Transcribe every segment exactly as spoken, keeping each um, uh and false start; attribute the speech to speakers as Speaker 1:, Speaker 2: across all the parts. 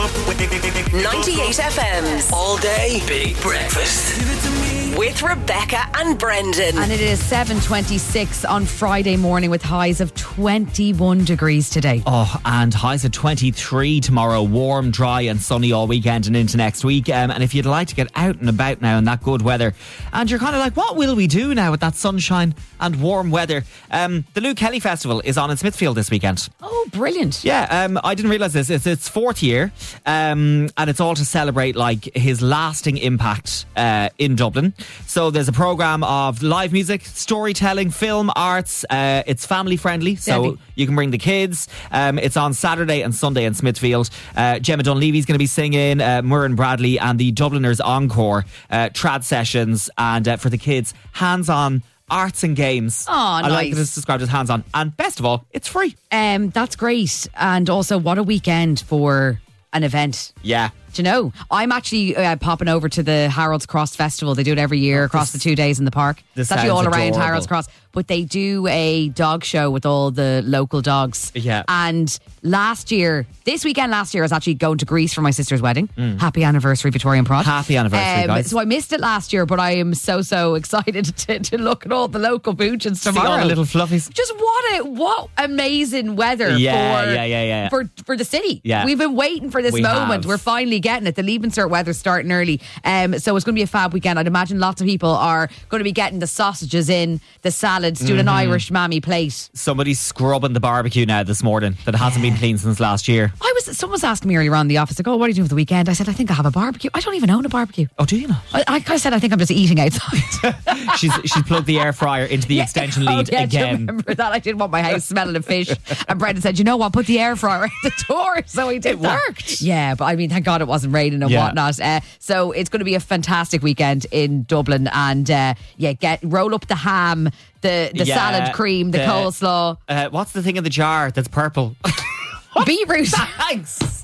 Speaker 1: ninety-eight F M's
Speaker 2: All Day Big Breakfast.
Speaker 1: with Rebecca and Brendan.
Speaker 3: And it is seven twenty-six on Friday morning with highs of twenty-one degrees today.
Speaker 4: Oh, and highs of twenty-three tomorrow. Warm, dry and sunny all weekend and into next week. Um, and if you'd like to get out and about now in that good weather, and you're kind of like, what will we do now with that sunshine and warm weather? Um, the Lou Kelly Festival is on in Smithfield this weekend.
Speaker 3: Oh, brilliant.
Speaker 4: Yeah, um, I didn't realise this. It's its fourth year, um, and it's all to celebrate like his lasting impact uh, in Dublin. So there's a programme of live music, storytelling, film, arts. Uh, it's family friendly, so
Speaker 3: Debbie.
Speaker 4: you can bring the kids. Um, it's on Saturday and Sunday in Smithfield. Uh, Gemma Dunleavy's going to be singing, uh, Murren Bradley and the Dubliners Encore, uh, trad sessions, and uh, for the kids, hands-on arts and games.
Speaker 3: Oh,
Speaker 4: I like
Speaker 3: nice.
Speaker 4: that it's described as hands-on. And best of all, it's free.
Speaker 3: Um, that's great. And also, what a weekend for an event.
Speaker 4: Yeah.
Speaker 3: Do you know? I'm actually uh, popping over to the Harold's Cross Festival. They do it every year across the two days in the park.
Speaker 4: this
Speaker 3: It's actually
Speaker 4: sounds
Speaker 3: all around
Speaker 4: adorable.
Speaker 3: Harold's Cross. But they do a dog show with all the local dogs.
Speaker 4: Yeah.
Speaker 3: And last year, this weekend last year, I was actually going to Greece for my sister's wedding. Happy anniversary, Victorian Prod.
Speaker 4: Happy anniversary, guys.
Speaker 3: So I missed it last year, but I am so, so excited to, to look at all the local boochins
Speaker 4: See
Speaker 3: tomorrow.
Speaker 4: all the little fluffies.
Speaker 3: Just what a what amazing weather
Speaker 4: Yeah,
Speaker 3: for
Speaker 4: yeah, yeah, yeah.
Speaker 3: for for the city.
Speaker 4: Yeah.
Speaker 3: We've been waiting for this
Speaker 4: We
Speaker 3: moment.
Speaker 4: have.
Speaker 3: We're finally getting it. The Leaving Cert weather's starting early, um, so it's going to be a fab weekend. I'd imagine lots of people are going to be getting the sausages in, the salads, doing an Irish mammy plate.
Speaker 4: Somebody's scrubbing the barbecue now this morning that hasn't been cleaned since last year.
Speaker 3: I was someone's asked me earlier on in the office, like, "Oh, what are you doing for the weekend?" I said, "I think I have a barbecue." I don't even own a barbecue.
Speaker 4: Oh, do you not?
Speaker 3: I, I kind of said, "I think I'm just eating outside."
Speaker 4: she's she's plugged the air fryer into the extension
Speaker 3: Oh,
Speaker 4: lead
Speaker 3: yeah, do you
Speaker 4: again.
Speaker 3: remember that? I didn't want my house smelling of fish. And Brendan said, you know what, put the air fryer at the door. So he did.
Speaker 4: It worked.
Speaker 3: Yeah, but I mean, thank God it wasn't raining and
Speaker 4: Yeah.
Speaker 3: whatnot. Uh, so it's going to be a fantastic weekend in Dublin. And uh, yeah, get roll up the ham, the, the
Speaker 4: Yeah,
Speaker 3: salad cream, the,
Speaker 4: the-
Speaker 3: coleslaw,
Speaker 4: Uh, what's the thing in the jar that's purple?
Speaker 3: beetroot.
Speaker 4: Thanks.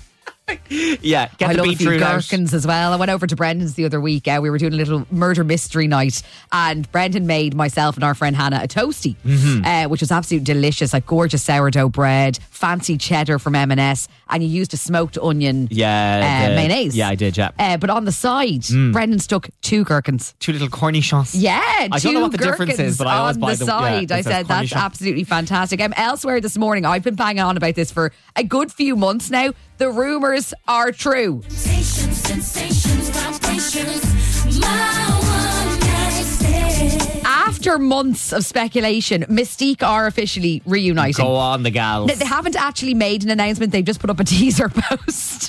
Speaker 4: Yeah, get
Speaker 3: I
Speaker 4: the
Speaker 3: love a few
Speaker 4: beetroot out.
Speaker 3: gherkins as well. I went over to Brendan's the other week. Uh, we were doing a little murder mystery night, and Brendan made myself and our friend Hannah a toastie,
Speaker 4: Mm-hmm.
Speaker 3: uh, which was absolutely delicious. Like gorgeous sourdough bread, fancy cheddar from M and S, and you used a smoked onion,
Speaker 4: Yeah,
Speaker 3: uh,
Speaker 4: the-
Speaker 3: mayonnaise.
Speaker 4: yeah, I did, yeah.
Speaker 3: Uh, but on the side, Brendan stuck two gherkins.
Speaker 4: Two little cornichons.
Speaker 3: Yeah,
Speaker 4: I
Speaker 3: two
Speaker 4: don't know what the difference
Speaker 3: gherkins
Speaker 4: is, but I always
Speaker 3: on
Speaker 4: buy
Speaker 3: the
Speaker 4: the- yeah,
Speaker 3: side.
Speaker 4: it
Speaker 3: I
Speaker 4: says
Speaker 3: said that's
Speaker 4: cornichon.
Speaker 3: absolutely fantastic. Um, elsewhere this morning, I've been banging on about this for a good few months now. The rumours are true.
Speaker 5: Sensations, sensations, vibrations. My one night stand.
Speaker 3: After months of speculation, Mystique are officially reuniting.
Speaker 4: Go on, the gals.
Speaker 3: They- They haven't actually made an announcement. They've just put up a teaser post.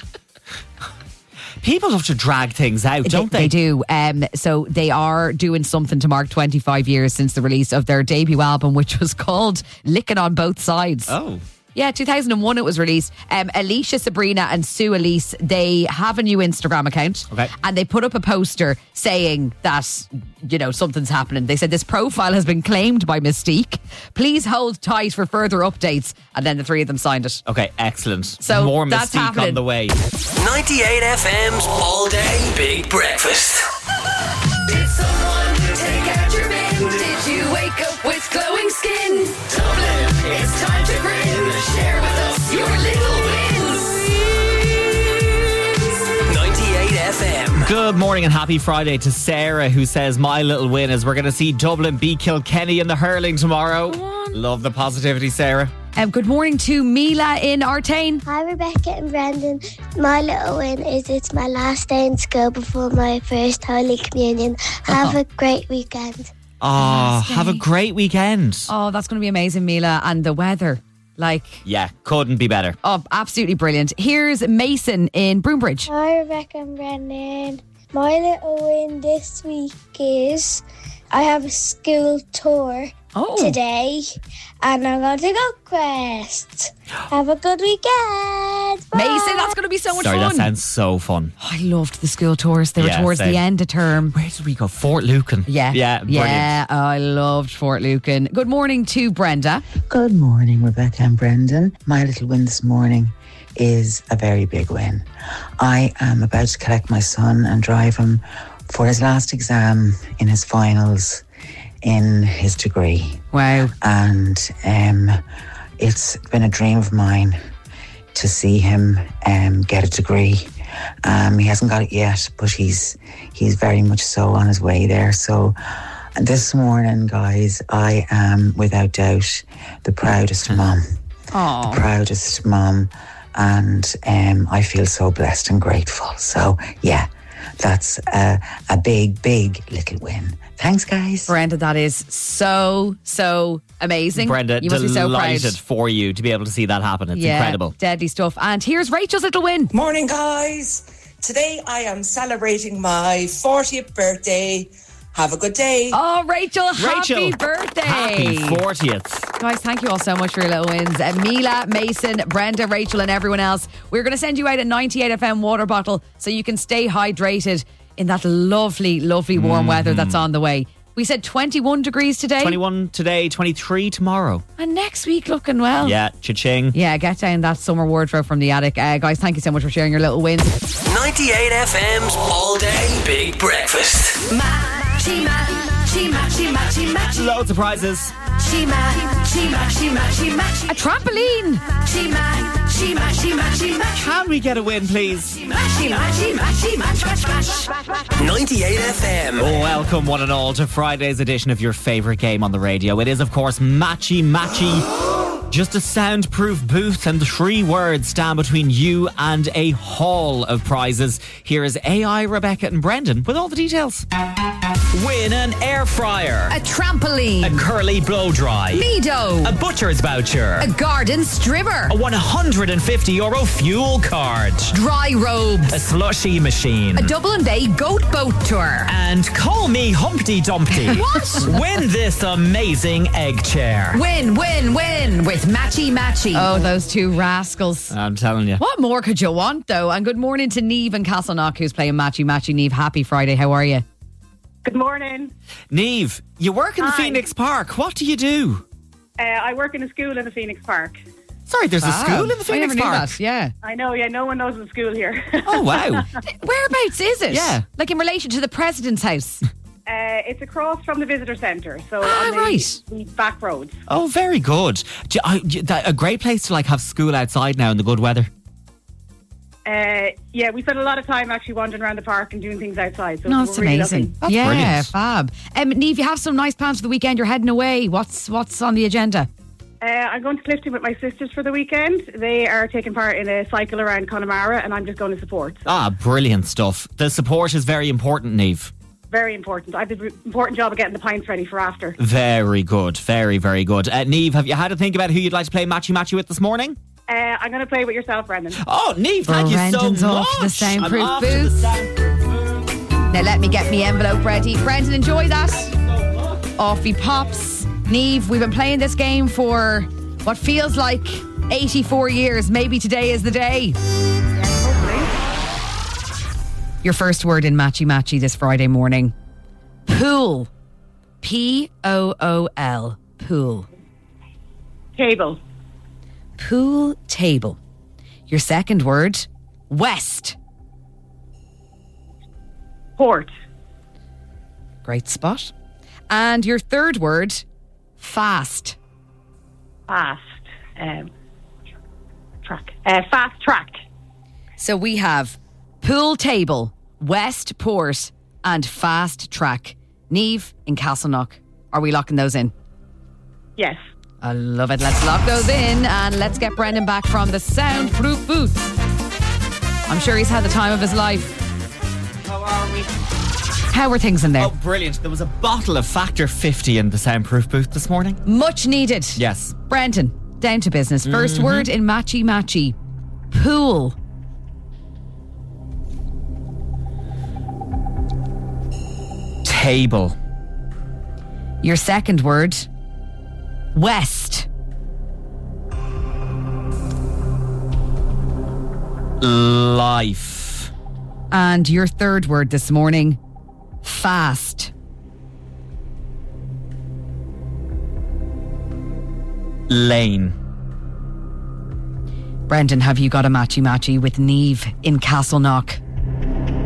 Speaker 4: People love to drag things out, don't they?
Speaker 3: They do. Um, so they are doing something to mark twenty-five years since the release of their debut album, which was called Licking on Both Sides.
Speaker 4: Oh.
Speaker 3: Yeah, two thousand one it was released. Um, Alicia Sabrina and Sue Elise, they have a new Instagram account.
Speaker 4: Okay.
Speaker 3: And they put up a poster saying that, you know, something's happening. They said this profile has been claimed by Mystique. Please hold tight for further updates. And then the three of them signed it.
Speaker 4: Okay, excellent.
Speaker 3: So
Speaker 4: More
Speaker 3: that's
Speaker 4: Mystique
Speaker 3: happening.
Speaker 4: on the way.
Speaker 2: ninety-eight F M's All Day Big Breakfast.
Speaker 5: Did someone take out your bin? Did you wake up with glowing skin? Dublin, it's time to grin. Share with us your little wins.
Speaker 2: ninety-eight F M.
Speaker 4: Good morning and happy Friday to Sarah, who says my little win is we're going to see Dublin beat Kilkenny in the hurling tomorrow. Love the positivity, Sarah.
Speaker 3: Um, good morning to Mila in Artane.
Speaker 6: Hi, Rebecca and Brendan. My little win is it's my last day in school before my first Holy Communion. Have a great weekend.
Speaker 4: Oh, have a great weekend.
Speaker 3: Oh, that's going to be amazing, Mila. And the weather. Like,
Speaker 4: Yeah, couldn't be better.
Speaker 3: oh, absolutely brilliant. Here's Mason in Broombridge.
Speaker 6: Hi, Rebecca and Brendan. My little win this week is I have a school tour
Speaker 3: Oh.
Speaker 6: today and I'm going to go Quest. Have a good weekend. Bye.
Speaker 3: Mason, that's going to be so much
Speaker 4: Sorry,
Speaker 3: fun.
Speaker 4: that sounds so fun.
Speaker 3: I loved the school tours. They were
Speaker 4: Yeah,
Speaker 3: towards
Speaker 4: same.
Speaker 3: the end of term.
Speaker 4: Where did we go? Fort Lucan.
Speaker 3: Yeah.
Speaker 4: Yeah, brilliant.
Speaker 3: Yeah, I loved Fort Lucan. Good morning to Brenda.
Speaker 7: Good morning, Rebecca and Brendan. My little win this morning is a very big win. I am about to collect my son and drive him for his last exam in his finals in his degree.
Speaker 3: Wow.
Speaker 7: And um, it's been a dream of mine to see him um, get a degree. Um, he hasn't got it yet, but he's he's very much so on his way there. So this morning, guys, I am without doubt the proudest mum.
Speaker 3: Aww.
Speaker 7: The proudest mum. And um, I feel so blessed and grateful. So, yeah, that's a, a big, big little win. Thanks, guys.
Speaker 3: Brenda, that is so, so amazing.
Speaker 4: Brenda,
Speaker 3: you must be so proud.
Speaker 4: delighted for you to be able to see that happen. It's
Speaker 3: yeah,
Speaker 4: incredible.
Speaker 3: Deadly stuff. And here's Rachel's little win.
Speaker 8: Morning, guys. Today I am celebrating my fortieth birthday. Have a good day.
Speaker 3: Oh, Rachel, happy
Speaker 4: Rachel,
Speaker 3: birthday.
Speaker 4: Happy fortieth.
Speaker 3: Guys, thank you all so much for your little wins. Uh, Mila, Mason, Brenda, Rachel and everyone else. We're going to send you out a ninety-eight F M water bottle so you can stay hydrated in that lovely, lovely warm
Speaker 4: Mm-hmm.
Speaker 3: weather that's on the way. We said twenty-one degrees today.
Speaker 4: twenty-one today, twenty-three tomorrow.
Speaker 3: And next week looking well.
Speaker 4: Yeah, cha-ching.
Speaker 3: Yeah, get down that summer wardrobe from the attic. Uh, guys, thank you so much for sharing your little wins.
Speaker 2: ninety-eight F M's All Day Big Breakfast.
Speaker 5: Matchy, matchy, matchy, matchy, matchy.
Speaker 4: Loads of prizes.
Speaker 5: Matchy, matchy, matchy, matchy, matchy.
Speaker 3: A trampoline.
Speaker 5: Matchy, matchy, matchy, matchy, matchy.
Speaker 4: Can we get a win, please?
Speaker 5: Matchy, matchy, matchy, match, match, match.
Speaker 2: ninety-eight F M.
Speaker 4: Welcome, one and all, to Friday's edition of your favourite game on the radio. It is, of course, Matchy Matchy. Just a soundproof booth and three words stand between you and a haul of prizes. Here is A I, Rebecca and Brendan with all the details. Win an air fryer,
Speaker 3: A trampoline.
Speaker 4: a curly blow dry,
Speaker 3: Lido.
Speaker 4: a butcher's voucher,
Speaker 3: A garden strimmer.
Speaker 4: a one hundred fifty euro fuel card,
Speaker 3: Dry robes.
Speaker 4: a slushy machine,
Speaker 3: A Dublin Bay goat boat tour.
Speaker 4: and call me Humpty Dumpty.
Speaker 3: What?
Speaker 4: Win this amazing egg chair.
Speaker 3: Win, win, win with Matchy Matchy. Oh, those two rascals.
Speaker 4: I'm telling you.
Speaker 3: What more could you want, though? And good morning to Niamh in Castleknock, who's playing Matchy Matchy. Niamh, happy Friday. How are you?
Speaker 9: Good morning.
Speaker 4: Niamh, you work in the
Speaker 9: Hi.
Speaker 4: Phoenix Park. What do you do?
Speaker 9: Uh, I work in a school in the Phoenix Park.
Speaker 4: Sorry, there's a
Speaker 3: Wow.
Speaker 4: school in the
Speaker 3: I
Speaker 4: Phoenix
Speaker 3: never knew
Speaker 4: Park.
Speaker 3: that, yeah.
Speaker 9: I know, yeah, no one knows the school here.
Speaker 4: Oh, wow.
Speaker 3: Whereabouts is it?
Speaker 4: Yeah.
Speaker 3: Like in relation to the President's house?
Speaker 9: Uh, it's across from the visitor centre, so
Speaker 3: Ah,
Speaker 9: on the,
Speaker 3: right.
Speaker 9: the back roads.
Speaker 4: Oh, very good. Do you- I- do you- that- a great place to like have school outside now in the good weather.
Speaker 9: Uh, yeah, we spend a lot of time actually wandering around the park and doing things outside. So
Speaker 3: No,
Speaker 9: we're
Speaker 3: it's
Speaker 9: really
Speaker 3: amazing.
Speaker 9: lucky.
Speaker 4: That's
Speaker 3: yeah,
Speaker 4: brilliant.
Speaker 3: fab. Um, Niamh, you have some nice plans for the weekend. You're heading away. What's what's on the agenda?
Speaker 9: Uh, I'm going to Clifton with my sisters for the weekend. They are taking part in a cycle around Connemara, and I'm just going to support. So
Speaker 4: Ah, brilliant stuff. The support is very important, Niamh.
Speaker 9: very important. I have the important job of getting the pints ready for after.
Speaker 4: Very good. Very, very good. Uh, Niamh, have you had to think about who you'd like to play Matchy Matchy with this morning?
Speaker 9: Uh, I'm going to play with yourself, Brendan.
Speaker 4: Oh, Niamh, thank
Speaker 3: Brendan's
Speaker 4: you so
Speaker 3: off
Speaker 4: much.
Speaker 3: to the soundproof
Speaker 4: I'm off to
Speaker 3: booth.
Speaker 4: the soundproof booth.
Speaker 3: Now let me get me envelope ready. Brendan, enjoy that. Off he pops. Niamh, we've been playing this game for what feels like eighty-four years. Maybe today is the day. Your first word in Matchy Matchy this Friday morning. Pool. P O O L. Pool.
Speaker 9: Table.
Speaker 3: Pool table. Your second word. West.
Speaker 9: Port.
Speaker 3: Great spot. And your third word. Fast.
Speaker 9: Fast. Um, track. Uh, fast track.
Speaker 3: So we have pool table, West Port, and fast track. Niamh in Castleknock. Are we locking those in?
Speaker 9: Yes.
Speaker 3: I love it. Let's lock those in and let's get Brendan back from the soundproof booth. I'm sure he's had the time of his life.
Speaker 4: How are we?
Speaker 3: How are things in there?
Speaker 4: Oh, brilliant. There was a bottle of Factor fifty in the soundproof booth this morning.
Speaker 3: Much needed.
Speaker 4: Yes.
Speaker 3: Brendan, down to business. First word in Matchy Matchy. Pool.
Speaker 4: Table.
Speaker 3: Your second word. West.
Speaker 4: Life.
Speaker 3: And your third word this morning. Fast.
Speaker 4: Lane.
Speaker 3: Brendan, have you got a matchy matchy with Niamh in Castleknock?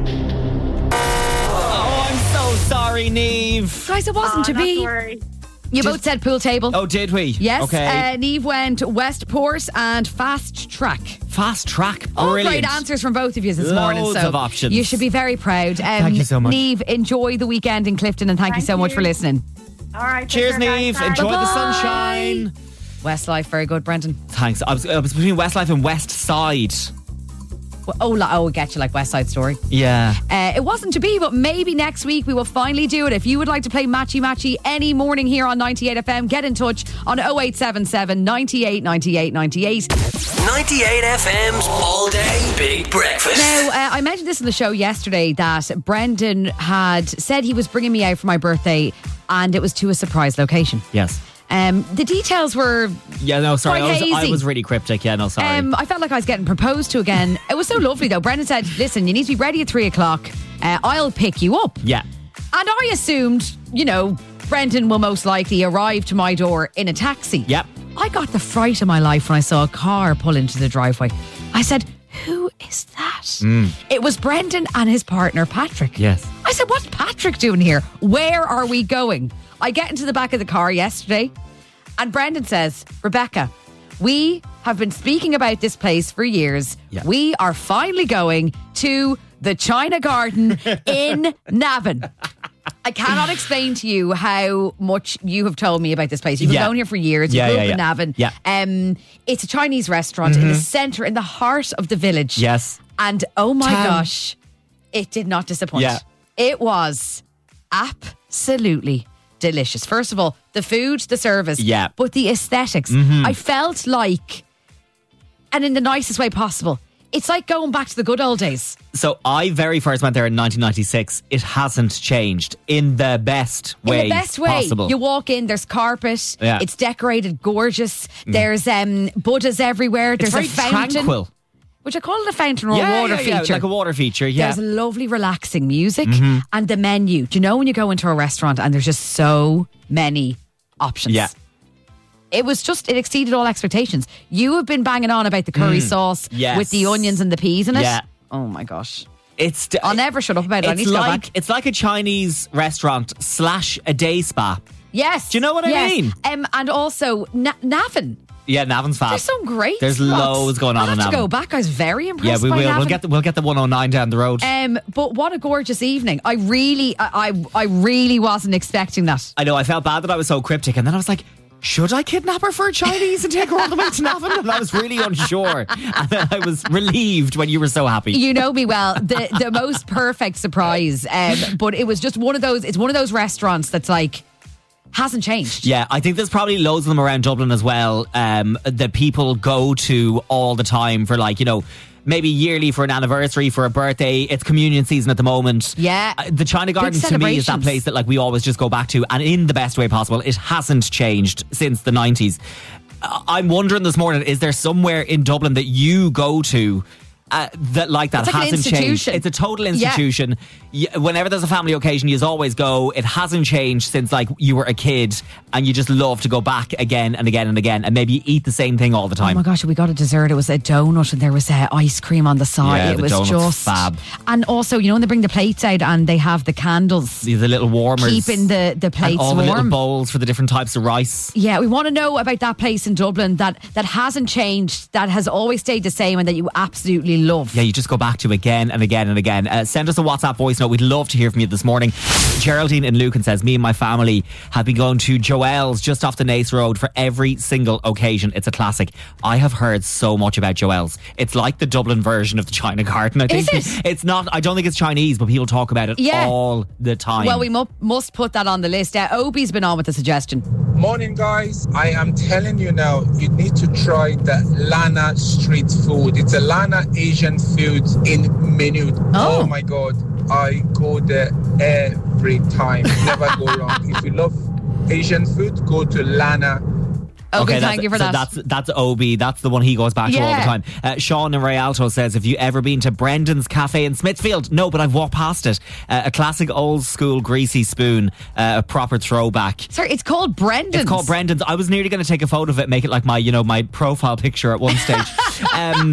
Speaker 4: Oh, I'm so sorry, Niamh.
Speaker 3: Guys, it wasn't
Speaker 9: Oh,
Speaker 3: to
Speaker 9: not
Speaker 3: be.
Speaker 9: to worry.
Speaker 3: You both said pool table.
Speaker 4: Oh, did we?
Speaker 3: Yes.
Speaker 4: Okay.
Speaker 3: Uh, Niamh went Westport and Fast Track.
Speaker 4: Fast Track.
Speaker 3: All
Speaker 4: Brilliant.
Speaker 3: great answers from both of you this
Speaker 4: Loads
Speaker 3: morning. So
Speaker 4: of options.
Speaker 3: You should be very proud. Um,
Speaker 4: Thank you so much.
Speaker 3: Niamh, enjoy the weekend in Clifton and thank,
Speaker 9: Thank
Speaker 3: you so much
Speaker 9: you.
Speaker 3: for listening.
Speaker 9: All right.
Speaker 4: Cheers,
Speaker 9: take care,
Speaker 4: Niamh.
Speaker 9: guys.
Speaker 4: Enjoy the
Speaker 3: Bye-bye.
Speaker 4: sunshine.
Speaker 3: Westlife, very good, Brendan.
Speaker 4: Thanks. I was, I was between Westlife and West Side.
Speaker 3: Well, oh, la- oh, get you like West Side Story.
Speaker 4: Yeah.
Speaker 3: Uh, it wasn't to be, but maybe next week we will finally do it. If you would like to play Matchy Matchy any morning here on ninety-eight F M, get in touch on oh eight seven seven, ninety-eight, ninety-eight, ninety-eight.
Speaker 2: ninety-eight F M's All Day Big Breakfast.
Speaker 3: Now, uh, I mentioned this in the show yesterday that Brendan had said he was bringing me out for my birthday and it was to a surprise location.
Speaker 4: Yes.
Speaker 3: Um, the details were
Speaker 4: Yeah, no, sorry.
Speaker 3: Quite
Speaker 4: I was, I
Speaker 3: hazy.
Speaker 4: was really cryptic. Yeah, no, sorry.
Speaker 3: Um, I felt like I was getting proposed to again. It was so lovely though. Brendan said, listen, you need to be ready at three o'clock. Uh, I'll pick you up.
Speaker 4: yeah.
Speaker 3: And I assumed, you know, Brendan will most likely arrive to my door in a taxi.
Speaker 4: Yep.
Speaker 3: I got the fright of my life when I saw a car pull into the driveway. I said, who is that? It was Brendan and his partner, Patrick.
Speaker 4: Yes.
Speaker 3: I said, what's Patrick doing here? Where are we going? I get into the back of the car yesterday and Brendan says, Rebecca, we have been speaking about this place for years.
Speaker 4: Yeah.
Speaker 3: We are finally going to the China Garden in Navan. I cannot explain to you how much you have told me about this place. You've been
Speaker 4: Yeah.
Speaker 3: going here for years. You
Speaker 4: Yeah,
Speaker 3: grew
Speaker 4: yeah,
Speaker 3: up in
Speaker 4: yeah.
Speaker 3: Navan.
Speaker 4: Yeah.
Speaker 3: Um, it's a Chinese restaurant in the centre, in the heart of the village.
Speaker 4: Yes.
Speaker 3: And oh my
Speaker 4: Town.
Speaker 3: gosh, it did not disappoint.
Speaker 4: Yeah.
Speaker 3: It was absolutely delicious. First of all, the food, the service,
Speaker 4: Yeah.
Speaker 3: but the aesthetics. I felt like, and in the nicest way possible, it's like going back to the good old days.
Speaker 4: So I very first went there in nineteen ninety-six. It hasn't changed in the best way
Speaker 3: In the best way.
Speaker 4: possible.
Speaker 3: You walk in, there's carpet,
Speaker 4: Yeah.
Speaker 3: it's decorated gorgeous, there's um, Buddhas everywhere,
Speaker 4: it's
Speaker 3: there's
Speaker 4: very
Speaker 3: a fountain.
Speaker 4: tranquil.
Speaker 3: Would you call it a fountain or
Speaker 4: yeah,
Speaker 3: a water
Speaker 4: yeah, yeah,
Speaker 3: feature?
Speaker 4: like a water feature. Yeah.
Speaker 3: There's lovely, relaxing music
Speaker 4: Mm-hmm.
Speaker 3: and the menu. Do you know when you go into a restaurant and there's just so many options?
Speaker 4: Yeah.
Speaker 3: It was just, it exceeded all expectations. You have been banging on about the curry sauce
Speaker 4: Mm. Yes.
Speaker 3: with the onions and the peas in it.
Speaker 4: Yeah.
Speaker 3: Oh my gosh.
Speaker 4: It's d-
Speaker 3: I'll never shut up about it. I
Speaker 4: it's
Speaker 3: need to go
Speaker 4: like
Speaker 3: back.
Speaker 4: it's like a Chinese restaurant slash a day spa.
Speaker 3: Yes.
Speaker 4: Do you know what I
Speaker 3: yes.
Speaker 4: mean?
Speaker 3: Um, and also, Na- Navan.
Speaker 4: Yeah, Navan's fab.
Speaker 3: There's some great
Speaker 4: There's
Speaker 3: spots.
Speaker 4: loads going on
Speaker 3: I'll
Speaker 4: in
Speaker 3: have to
Speaker 4: Navan.
Speaker 3: go back. I was very
Speaker 4: Yeah,
Speaker 3: impressed
Speaker 4: we
Speaker 3: by
Speaker 4: will.
Speaker 3: Navan.
Speaker 4: We'll get the, we'll get the one oh nine down the road.
Speaker 3: Um, but what a gorgeous evening. I really, I, I, I really wasn't expecting that.
Speaker 4: I know. I felt bad that I was so cryptic, and then I was like, should I kidnap her for a Chinese and take her all the way to Navan? And I was really unsure. And then I was relieved when you were so happy.
Speaker 3: You know me well. The the most perfect surprise. Um, but it was just one of those. It's one of those restaurants that's like hasn't changed.
Speaker 4: Yeah, I think there's probably loads of them around Dublin as well um, that people go to all the time for, like, you know, maybe yearly for an anniversary, for a birthday. It's communion season at the moment.
Speaker 3: Yeah.
Speaker 4: Uh, the China Garden
Speaker 3: Big
Speaker 4: to me is that
Speaker 3: celebrations.
Speaker 4: place that, like, we always just go back to, and in the best way possible. It hasn't changed since the nineties. Uh, I'm wondering this morning, is there somewhere in Dublin that you go to Uh, that like that
Speaker 3: It's like an
Speaker 4: hasn't changed?
Speaker 3: institution.
Speaker 4: It's a total institution. Yeah. Whenever there's a family occasion, you always go. It hasn't changed since like you were a kid, and you just love to go back again and again and again, and maybe eat the same thing all the
Speaker 3: Oh
Speaker 4: time.
Speaker 3: my gosh, we got a dessert. It was a donut and there was uh, ice cream on the side.
Speaker 4: Yeah,
Speaker 3: it
Speaker 4: the
Speaker 3: was
Speaker 4: donut's
Speaker 3: just
Speaker 4: fab.
Speaker 3: And also, you know, when they bring the plates out and they have the candles,
Speaker 4: the, the little warmers,
Speaker 3: keeping the, the
Speaker 4: and
Speaker 3: plates
Speaker 4: all the little
Speaker 3: warm.
Speaker 4: bowls for the different types of rice.
Speaker 3: Yeah, we want to know about that place in Dublin that, that hasn't changed, that has always stayed the same and that you absolutely love.
Speaker 4: Yeah, you just go back to again and again and again. Uh, send us a WhatsApp voice note. We'd love to hear from you this morning. Geraldine in Lucan says, me and my family have been going to Joel's just off the Nace Road for every single occasion. It's a classic. I have heard so much about Joel's. It's like the Dublin version of the China Garden, I think.
Speaker 3: Is it?
Speaker 4: It's not, I don't think it's Chinese, but people talk about it
Speaker 3: Yeah.
Speaker 4: all the time.
Speaker 3: Well, we mu- must put that on the list. Uh, Obi's been on with the suggestion.
Speaker 10: Morning, guys. I am telling you now, you need to try the Lana street food. It's a Lana Asian food in Minute.
Speaker 3: Oh.
Speaker 10: Oh my God. I go there every time. Never go wrong. If you love Asian food, go to Lana.
Speaker 3: Okay,
Speaker 4: that's-
Speaker 3: thank you for
Speaker 4: so
Speaker 3: that.
Speaker 4: That's that's Obi. That's the one he goes back to all the
Speaker 3: Yeah.
Speaker 4: time. Uh, Sean in Rialto says, have you ever been to Brendan's Cafe in Smithfield? No, but I've walked past it. Uh, a classic old school greasy spoon, uh, a proper throwback.
Speaker 3: Sorry, it's called Brendan's.
Speaker 4: It's called Brendan's. I was nearly going to take a photo of it, make it like my, you know, my profile picture at one stage. um,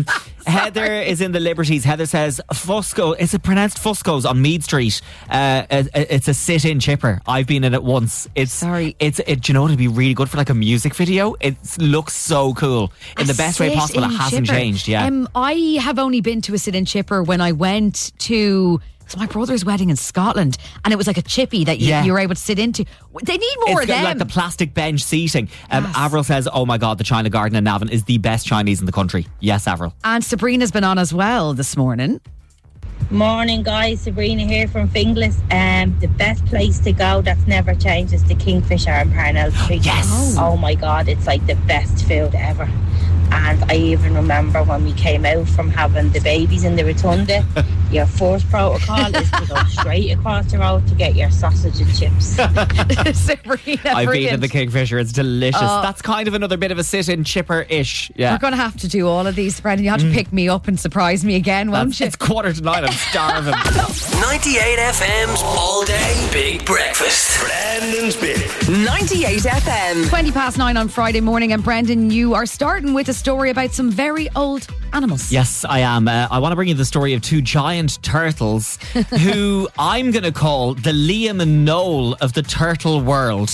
Speaker 4: Heather is in the Liberties. Heather says Fusco. Is it pronounced Fusco's on Mead Street? Uh, it- it's a sit-in chipper. I've been in it once. It's
Speaker 3: Sorry.
Speaker 4: It's it. Do you know it'd be really good for like a music video? It looks so cool in the best way possible. It
Speaker 3: Sit-in
Speaker 4: hasn't
Speaker 3: chipper.
Speaker 4: changed. Yeah.
Speaker 3: Um, I have only been to a sit-in chipper when I went to it's my brother's wedding in Scotland, and it was like a chippy that you,
Speaker 4: Yeah.
Speaker 3: you were able to sit into. They need more
Speaker 4: It's
Speaker 3: of them.
Speaker 4: like the plastic bench seating. Um,
Speaker 3: Yes.
Speaker 4: Avril says, "Oh my God, the China Garden in Navan is the best Chinese in the country." Yes, Avril.
Speaker 3: And Sabrina's been on as well this morning.
Speaker 11: Morning, guys. Sabrina here from Finglas. Um, the best place to go that's never changed is the Kingfisher in Parnell Street.
Speaker 4: Yes.
Speaker 11: Oh my God, it's like the best food ever. And I even remember when we came out from having the babies in the rotunda, your first protocol is to go straight across the road to get your sausage and chips.
Speaker 3: Sabrina,
Speaker 4: I've been
Speaker 3: brilliant.
Speaker 4: in the Kingfisher. It's delicious.
Speaker 3: Oh.
Speaker 4: That's kind of another bit of a sit-in chipper-ish. Yeah.
Speaker 3: We're going to have to do all of these, Brendan. You have to pick me up and surprise me again, won't
Speaker 4: That's-
Speaker 3: you?
Speaker 4: It's quarter to nine. I'm starving.
Speaker 2: ninety-eight F M's All Day Big Breakfast. Brandon's Big.
Speaker 1: ninety-eight F M.
Speaker 3: twenty past nine on Friday morning, and Brendan, you are starting with a story about some very old animals.
Speaker 4: Yes, I am. Uh, I want to bring you the story of two giant turtles who I'm going to call the Liam and Noel of the turtle world.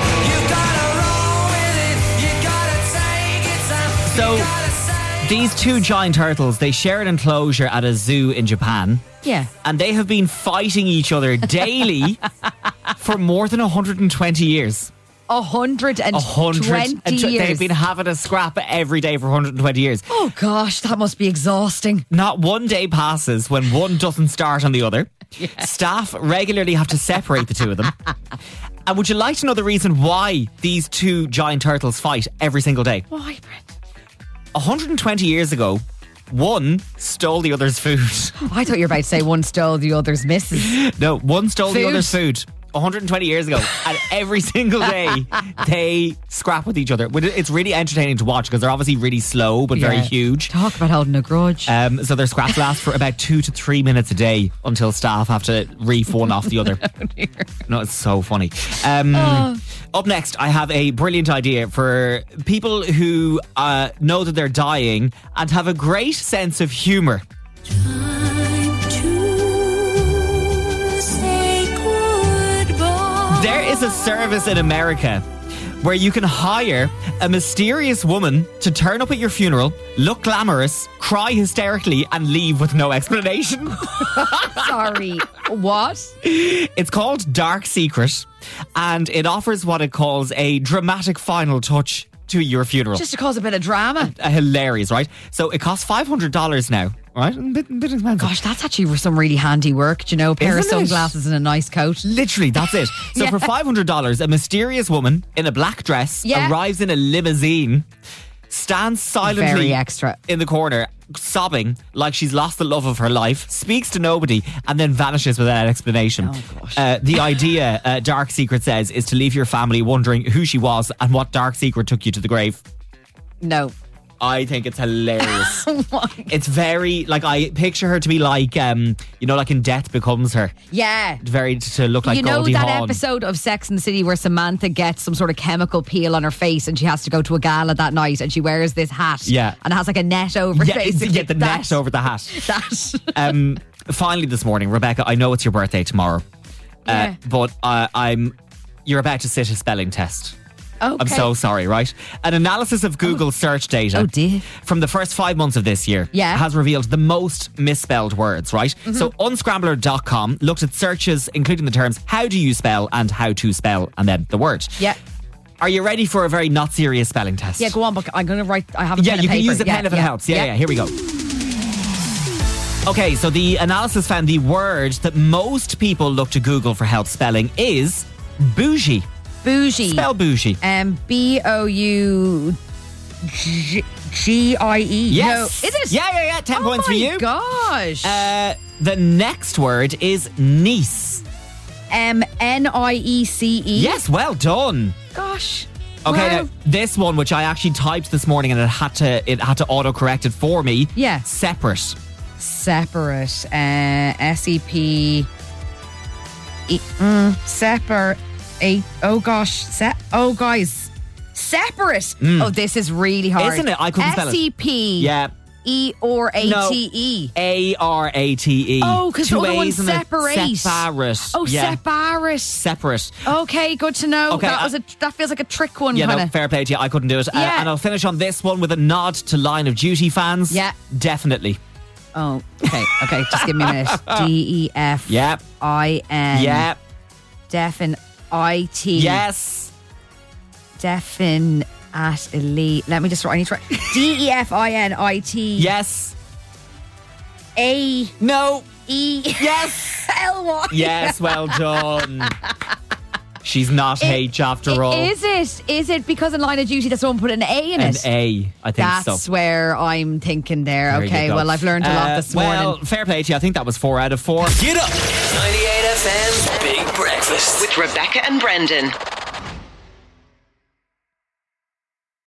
Speaker 4: So, these two giant turtles, they share an enclosure at a zoo in Japan.
Speaker 3: Yeah.
Speaker 4: And they have been fighting each other daily for more than one hundred twenty years.
Speaker 3: A hundred and
Speaker 4: A hundred
Speaker 3: twenty
Speaker 4: and tw-
Speaker 3: years.
Speaker 4: They've been having a scrap every day for one hundred twenty years.
Speaker 3: Oh gosh, that must be exhausting.
Speaker 4: Not one day passes when one doesn't start on the other. Staff regularly have to separate the two of them. And would you like to know the reason why these two giant turtles fight every single day?
Speaker 3: Why, Brendan?
Speaker 4: one hundred twenty years ago, one stole the other's food.
Speaker 3: I thought you were about to say one stole the other's missus.
Speaker 4: No, one stole the
Speaker 3: Food.
Speaker 4: other's food. one hundred twenty years ago, and every single day they scrap with each other. It's really entertaining to watch because they're obviously really slow but very
Speaker 3: Yeah.
Speaker 4: huge.
Speaker 3: Talk about holding a grudge.
Speaker 4: Um, so their scraps last for about two to three minutes a day until staff have to reef one off the other. No, it's so funny. Um,
Speaker 3: Oh.
Speaker 4: Up next, I have a brilliant idea for people who uh, know that they're dying and have a great sense of humour. There is a service in America where you can hire a mysterious woman to turn up at your funeral, look glamorous, cry hysterically, and leave with no explanation.
Speaker 3: Sorry, what?
Speaker 4: It's called Dark Secret, and it offers what it calls a dramatic final touch to your funeral.
Speaker 3: Just to cause a bit of drama.
Speaker 4: Uh, hilarious, right? So it costs five hundred dollars now, right? A bit, a bit expensive.
Speaker 3: Gosh, that's actually some really handy work. Do you know, a pair
Speaker 4: Isn't
Speaker 3: of
Speaker 4: it?
Speaker 3: sunglasses and a nice coat.
Speaker 4: Literally, that's it. So
Speaker 3: Yeah.
Speaker 4: for five hundred dollars, a mysterious woman in a black dress
Speaker 3: Yeah.
Speaker 4: arrives in a limousine, stands silently
Speaker 3: Very extra.
Speaker 4: in the corner, sobbing like she's lost the love of her life, speaks to nobody, and then vanishes without explanation.
Speaker 3: Oh, gosh.
Speaker 4: Uh, the idea, uh, Dark Secret says, is to leave your family wondering who she was and what dark secret took you to the grave.
Speaker 3: No.
Speaker 4: I think it's hilarious.
Speaker 3: Oh my-
Speaker 4: It's very, like, I picture her to be like, um, you know, like in Death Becomes Her.
Speaker 3: Yeah.
Speaker 4: Very to look like
Speaker 3: you know
Speaker 4: Goldie
Speaker 3: that
Speaker 4: Hawn.
Speaker 3: episode of Sex and the City where Samantha gets some sort of chemical peel on her face and she has to go to a gala that night and she wears this hat.
Speaker 4: Yeah.
Speaker 3: And it has like a net over it,
Speaker 4: Yeah, it's-
Speaker 3: basically.
Speaker 4: yeah, the
Speaker 3: that,
Speaker 4: net over the hat.
Speaker 3: That.
Speaker 4: Um, finally this morning, Rebecca, I know it's your birthday tomorrow,
Speaker 3: Yeah.
Speaker 4: uh, but uh, I'm you're about to sit a spelling test.
Speaker 3: Okay.
Speaker 4: I'm so sorry, right? An analysis of Google search data
Speaker 3: Oh, dear.
Speaker 4: from the first five months of this year
Speaker 3: Yeah.
Speaker 4: has revealed the most misspelled words, right?
Speaker 3: Mm-hmm.
Speaker 4: So unscrambler dot com looked at searches including the terms how do you spell and how to spell and then the word.
Speaker 3: Yeah.
Speaker 4: Are you ready for a very not serious spelling test?
Speaker 3: Yeah, go on, but I'm going to write. I have a
Speaker 4: Yeah,
Speaker 3: pen and
Speaker 4: you can
Speaker 3: paper.
Speaker 4: use a pen
Speaker 3: Yeah,
Speaker 4: if it
Speaker 3: yeah,
Speaker 4: helps. Yeah, yeah, here we go. Okay, so the analysis found the word that most people look to Google for help spelling is bougie.
Speaker 3: Bougie.
Speaker 4: Spell bougie.
Speaker 3: Um, B O U G I E.
Speaker 4: Yes.
Speaker 3: No, is it?
Speaker 4: Yeah, yeah, yeah. Ten
Speaker 3: oh
Speaker 4: points
Speaker 3: my
Speaker 4: for you.
Speaker 3: Gosh.
Speaker 4: Uh, the next word is niece.
Speaker 3: M N I E C E.
Speaker 4: Yes, well done.
Speaker 3: Gosh.
Speaker 4: Okay,
Speaker 3: Wow.
Speaker 4: now this one, which I actually typed this morning, and it had to it had to auto-correct it for me.
Speaker 3: Yeah.
Speaker 4: Separate.
Speaker 3: Separate. Uh, S E P. E, mm, separate. A, oh gosh. Se- oh guys. Separate. Oh, this is really hard.
Speaker 4: Isn't it? I couldn't spell it.
Speaker 3: S E P.
Speaker 4: Yeah.
Speaker 3: E or A T E?
Speaker 4: A R A T E.
Speaker 3: Oh, because the
Speaker 4: Two
Speaker 3: other one's
Speaker 4: A's and a
Speaker 3: separate.
Speaker 4: Separate.
Speaker 3: Oh,
Speaker 4: yeah.
Speaker 3: separate.
Speaker 4: Separate.
Speaker 3: Okay, good to know.
Speaker 4: Okay,
Speaker 3: that
Speaker 4: uh,
Speaker 3: was a that feels like a trick one.
Speaker 4: Yeah,
Speaker 3: kinda.
Speaker 4: no, fair play to you. I couldn't do it. Uh,
Speaker 3: Yeah.
Speaker 4: and I'll finish on this one with a nod to Line of Duty fans.
Speaker 3: Yeah.
Speaker 4: Definitely.
Speaker 3: Oh, okay, okay. Just give me a minute. D E F
Speaker 4: Yeah.
Speaker 3: I N.
Speaker 4: Yeah.
Speaker 3: Defin I T.
Speaker 4: Yes.
Speaker 3: Defin at elite. Let me just try. I need to try. D E F I N I T.
Speaker 4: Yes.
Speaker 3: A.
Speaker 4: No.
Speaker 3: E.
Speaker 4: Yes.
Speaker 3: L Y.
Speaker 4: Yes, well done. She's not H after all.
Speaker 3: Is it? Is it because in Line of Duty that someone put an A in
Speaker 4: An
Speaker 3: it?
Speaker 4: A, I think
Speaker 3: That's
Speaker 4: so.
Speaker 3: where I'm thinking there.
Speaker 4: There you
Speaker 3: okay,
Speaker 4: go.
Speaker 3: well, I've learned a lot
Speaker 4: Uh,
Speaker 3: this morning.
Speaker 4: Well, fair play to you. I think that was four out of four.
Speaker 2: Get up. ninety-eight F M's Big Breakfast.
Speaker 1: With Rebecca and Brendan.